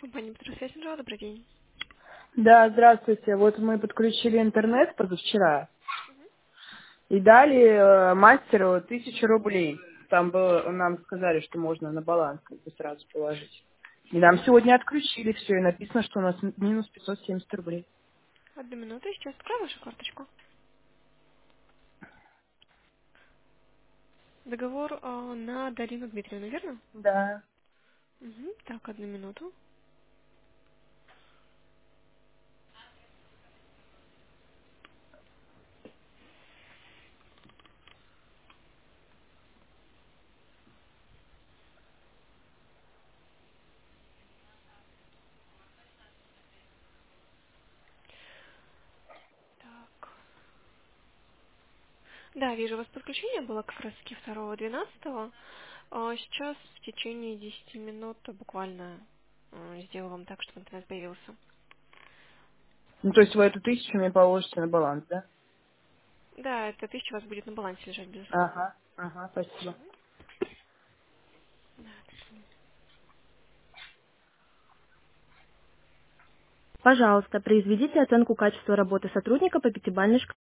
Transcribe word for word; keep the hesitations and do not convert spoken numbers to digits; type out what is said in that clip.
Компания «Петросвязь», добрый день. Да, здравствуйте. Вот мы подключили интернет позавчера и дали э, мастеру тысячу рублей. Там было, нам сказали, что можно на баланс как бы сразу положить. И нам сегодня отключили все, и написано, что у нас м- минус пятьсот семьдесят рублей. Одну минуту, сейчас открою вашу карточку. Договор а, на Дарину Дмитриевну, верно? Да. Угу. Так, одну минуту. Так. Да, вижу, у вас подключение было как раз таки второго двенадцатого. А сейчас в течение десяти минут буквально а, сделаю вам так, чтобы интернет появился. Ну, то есть вы эту тысячу мне положите на баланс, да? Да, эта тысяча у вас будет на балансе лежать, безусловно. Ага, ага, спасибо. Пожалуйста, произведите оценку качества работы сотрудника по пятибалльной шкале.